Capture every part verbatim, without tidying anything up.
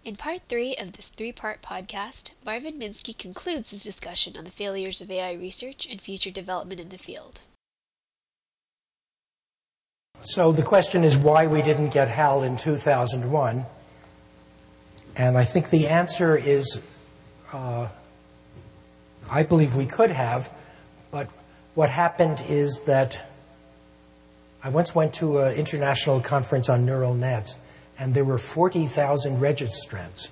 In part three of this three-part podcast, Marvin Minsky concludes his discussion on the failures of A I research and future development in the field. So the question is why we didn't get HAL in two thousand one. And I think the answer is, uh, I believe we could have, but what happened is that I once went to an international conference on neural nets, and there were forty thousand registrants.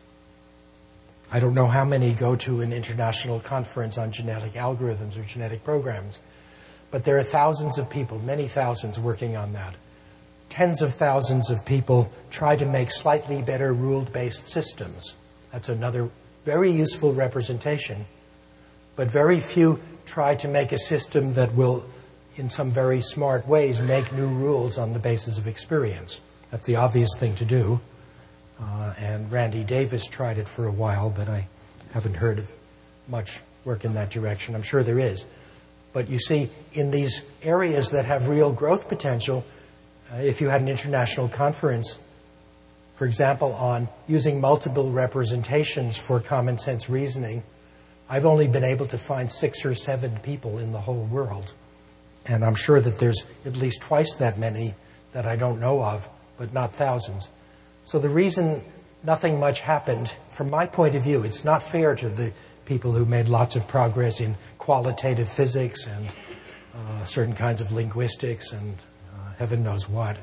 I don't know how many go to an international conference on genetic algorithms or genetic programs, but there are thousands of people, many thousands working on that. Tens of thousands of people try to make slightly better rule-based systems. That's another very useful representation. But very few try to make a system that will, in some very smart ways, make new rules on the basis of experience. That's the obvious thing to do. Uh, and Randy Davis tried it for a while, but I haven't heard of much work in that direction. I'm sure there is. But you see, in these areas that have real growth potential, uh, if you had an international conference, for example, on using multiple representations for common sense reasoning, I've only been able to find six or seven people in the whole world. And I'm sure that there's at least twice that many that I don't know of, but not thousands. So the reason nothing much happened, from my point of view, it's not fair to the people who made lots of progress in qualitative physics and uh, certain kinds of linguistics and uh, heaven knows what.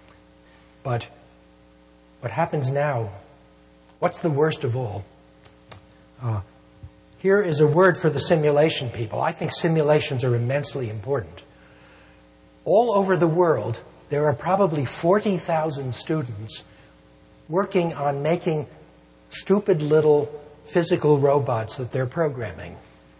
But what happens now, what's the worst of all? Uh, here is a word for the simulation people. I think simulations are immensely important. All over the world, there are probably forty thousand students working on making stupid little physical robots that they're programming.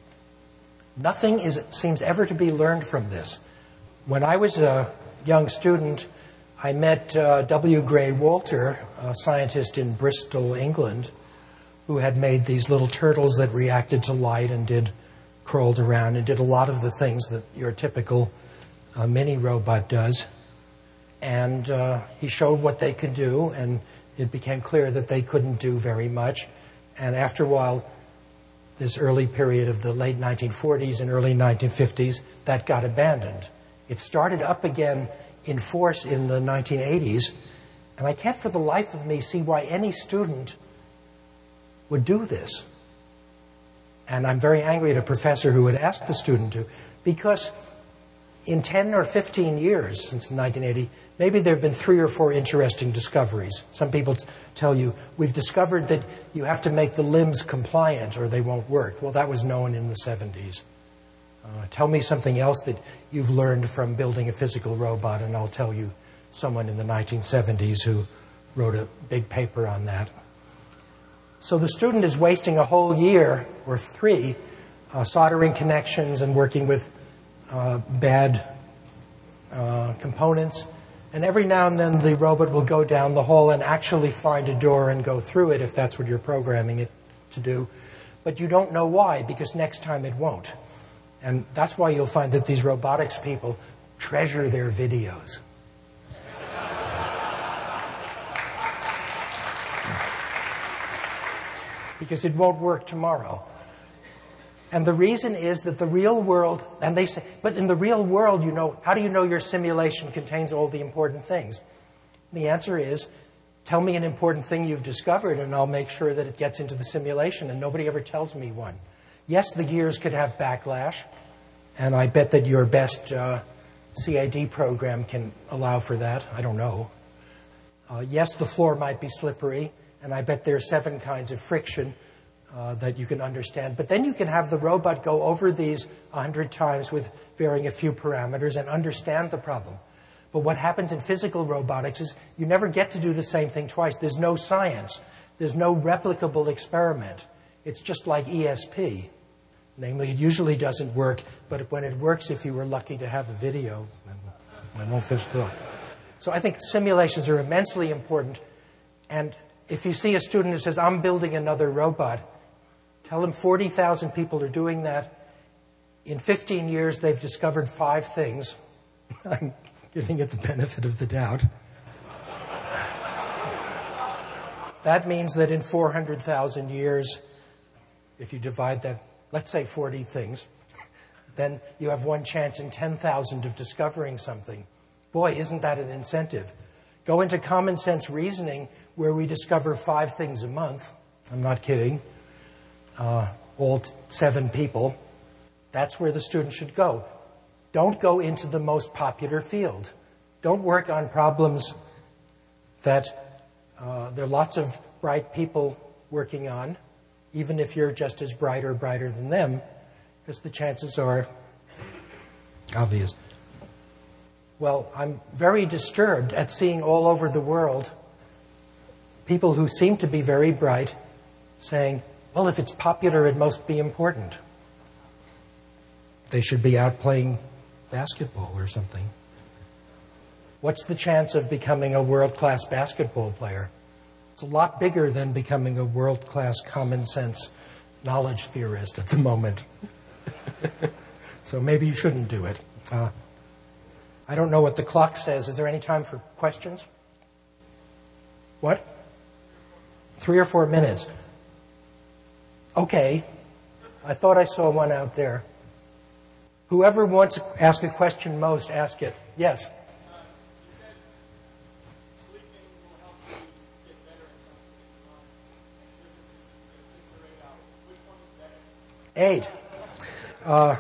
Nothing is, seems ever to be learned from this. When I was a young student, I met uh, W. Gray Walter, a scientist in Bristol, England, who had made these little turtles that reacted to light and did crawled around and did a lot of the things that your typical uh, mini robot does. And uh, he showed what they could do, and it became clear that they couldn't do very much. And after a while, this early period of the late nineteen forties and early nineteen fifties, that got abandoned. It started up again in force in the nineteen eighties, and I can't for the life of me see why any student would do this. And I'm very angry at a professor who would ask the student to, because in ten or fifteen years since nineteen eighty, maybe there have been three or four interesting discoveries. Some people t- tell you, we've discovered that you have to make the limbs compliant or they won't work. Well, that was known in the seventies. Uh, tell me something else that you've learned from building a physical robot, and I'll tell you someone in the nineteen seventies who wrote a big paper on that. So the student is wasting a whole year or three uh, soldering connections and working with uh, bad uh, components. And every now and then the robot will go down the hall and actually find a door and go through it if that's what you're programming it to do. But you don't know why, because next time it won't. And that's why you'll find that these robotics people treasure their videos. Because it won't work tomorrow. And the reason is that the real world, and they say, but in the real world, you know, how do you know your simulation contains all the important things? The answer is, tell me an important thing you've discovered, and I'll make sure that it gets into the simulation, and nobody ever tells me one. Yes, the gears could have backlash, and I bet that your best uh, C A D program can allow for that. I don't know. Uh, yes, the floor might be slippery, and I bet there are seven kinds of friction uh, that you can understand. But then you can have the robot go over these a hundred times with varying a few parameters and understand the problem. But what happens in physical robotics is you never get to do the same thing twice. There's no science. There's no replicable experiment. It's just like E S P. Namely, it usually doesn't work, but when it works, if you were lucky to have a video, I won't finish the... So I think simulations are immensely important. And if you see a student who says, I'm building another robot, tell them forty thousand people are doing that. In fifteen years, they've discovered five things. I'm giving it the benefit of the doubt. That means that in four hundred thousand years, if you divide that, let's say forty things, then you have one chance in ten thousand of discovering something. Boy, isn't that an incentive? Go into common sense reasoning where we discover five things a month. I'm not kidding. Uh, all t- seven people. That's where the student should go. Don't go into the most popular field. Don't work on problems that uh, there are lots of bright people working on, even if you're just as bright or brighter than them, because the chances are obvious. Well, I'm very disturbed at seeing all over the world people who seem to be very bright saying, well, if it's popular, it must be important. They should be out playing basketball or something. What's the chance of becoming a world-class basketball player? It's a lot bigger than becoming a world-class common sense knowledge theorist at the moment. So maybe you shouldn't do it. Uh, I don't know what the clock says. Is there any time for questions? What? Three or four minutes. Okay. I thought I saw one out there. Whoever wants to ask a question most, ask it. Yes? Eight. Uh,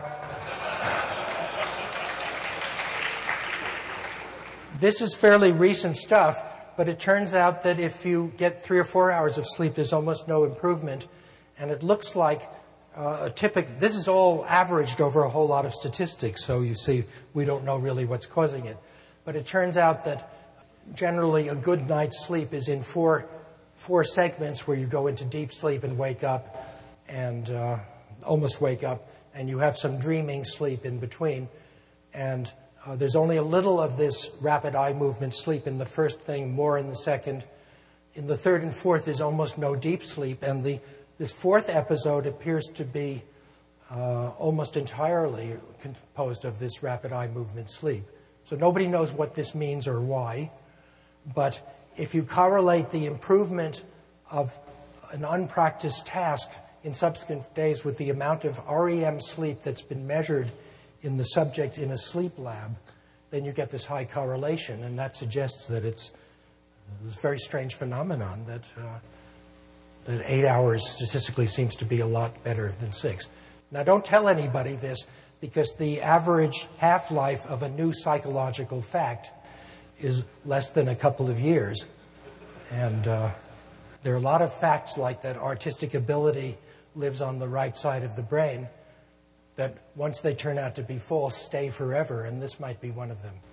this is fairly recent stuff, but it turns out that if you get three or four hours of sleep, there's almost no improvement. And it looks like uh, a typical, this is all averaged over a whole lot of statistics, so you see, we don't know really what's causing it. But it turns out that generally a good night's sleep is in four, four segments where you go into deep sleep and wake up and uh, almost wake up, and you have some dreaming sleep in between. And uh, there's only a little of this rapid eye movement sleep in the first thing, more in the second. In the third and fourth, there's almost no deep sleep. And the this fourth episode appears to be uh, almost entirely composed of this rapid eye movement sleep. So nobody knows what this means or why. But if you correlate the improvement of an unpracticed task in subsequent days with the amount of R E M sleep that's been measured in the subject in a sleep lab, then you get this high correlation, and that suggests that it's a very strange phenomenon that uh, that eight hours statistically seems to be a lot better than six. Now, don't tell anybody this, because the average half-life of a new psychological fact is less than a couple of years, and uh, there are a lot of facts like that artistic ability lives on the right side of the brain, that once they turn out to be false, stay forever, and this might be one of them.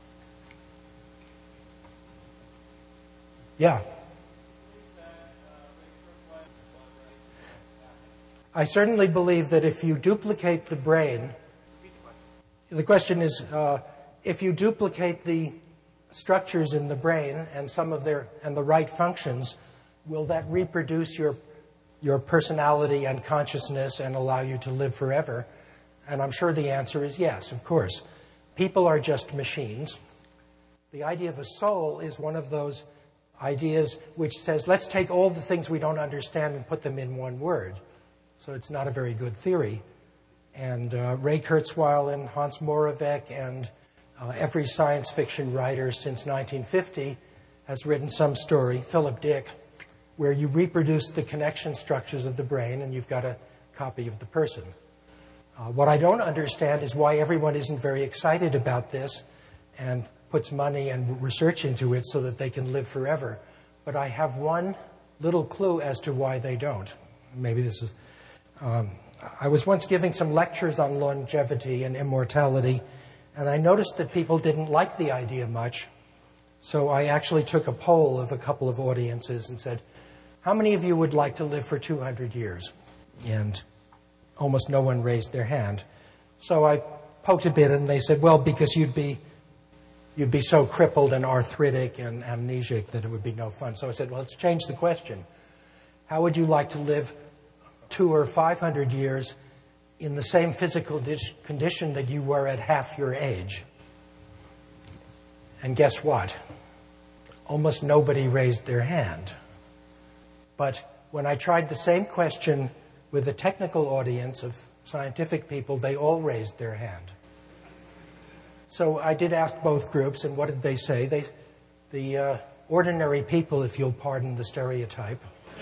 Yeah? I certainly believe that if you duplicate the brain, the question is, uh, if you duplicate the structures in the brain and some of their and the right functions, will that reproduce your your personality and consciousness and allow you to live forever? And I'm sure the answer is yes, of course. People are just machines. The idea of a soul is one of those ideas which says, let's take all the things we don't understand and put them in one word. So it's not a very good theory. And uh, Ray Kurzweil and Hans Moravec and uh, every science fiction writer since nineteen fifty has written some story, Philip Dick, where you reproduce the connection structures of the brain and you've got a copy of the person. Uh, what I don't understand is why everyone isn't very excited about this and puts money and research into it so that they can live forever. But I have one little clue as to why they don't. Maybe this is... Um, I was once giving some lectures on longevity and immortality, and I noticed that people didn't like the idea much. So I actually took a poll of a couple of audiences and said, how many of you would like to live for two hundred years? And almost no one raised their hand. So I poked a bit, and they said, well, because you'd be you'd be so crippled and arthritic and amnesic that it would be no fun. So I said, well, let's change the question. How would you like to live two or five hundred years in the same physical condition that you were at half your age? And guess what? Almost nobody raised their hand. But when I tried the same question with a technical audience of scientific people, they all raised their hand. So I did ask both groups, and what did they say? They, the uh, ordinary people, if you'll pardon the stereotype,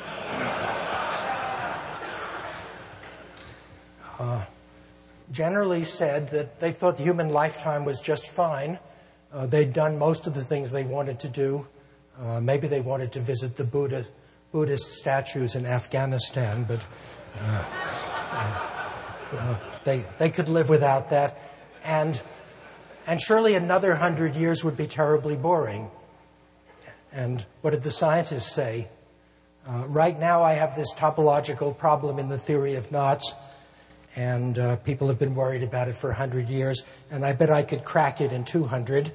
uh, generally said that they thought the human lifetime was just fine. Uh, they'd done most of the things they wanted to do. Uh, maybe they wanted to visit the Buddha, Buddhist statues in Afghanistan, but uh, uh, uh, they they could live without that. And and surely another hundred years would be terribly boring. And what did the scientists say? Uh, right now I have this topological problem in the theory of knots, and uh, people have been worried about it for a hundred years, and I bet I could crack it in two hundred.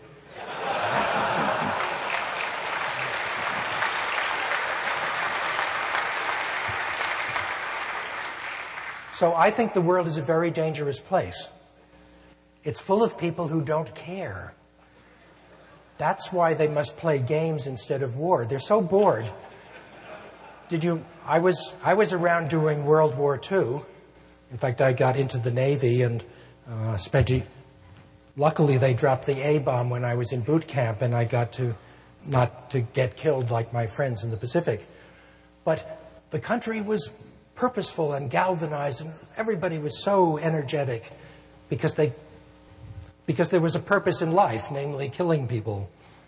So I think the world is a very dangerous place. It's full of people who don't care. That's why they must play games instead of war. They're so bored. Did you? I was I was around during World War Two. In fact, I got into the Navy and uh, spent. A, luckily, they dropped the A-bomb when I was in boot camp, and I got to not to get killed like my friends in the Pacific. But the country was purposeful and galvanized, and everybody was so energetic because they because there was a purpose in life, namely killing people.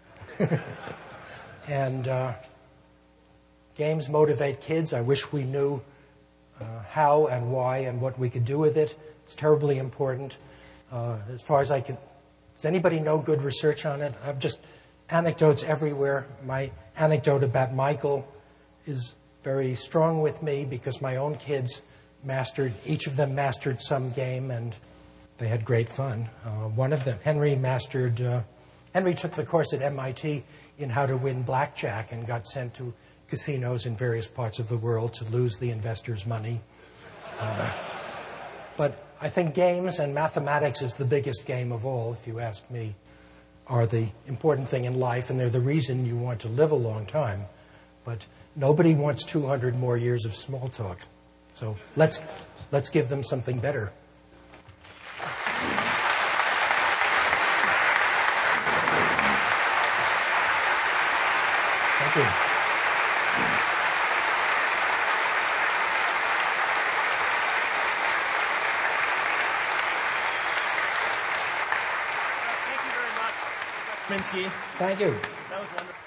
and uh, games motivate kids. I wish we knew uh, how and why and what we could do with it. It's terribly important. Uh, as far as I can, does anybody know good research on it? I've just anecdotes everywhere. My anecdote about Michael is very strong with me because my own kids mastered, each of them mastered some game, and they had great fun. Uh, one of them, Henry, mastered, uh, Henry took the course at M I T in how to win blackjack and got sent to casinos in various parts of the world to lose the investors' money. Uh, but I think games and mathematics is the biggest game of all, if you ask me, are the important thing in life, and they're the reason you want to live a long time. But nobody wants two hundred more years of small talk. So let's let's give them something better. Thank you. Thank you very much, Doctor Minsky. Thank you. That was wonderful.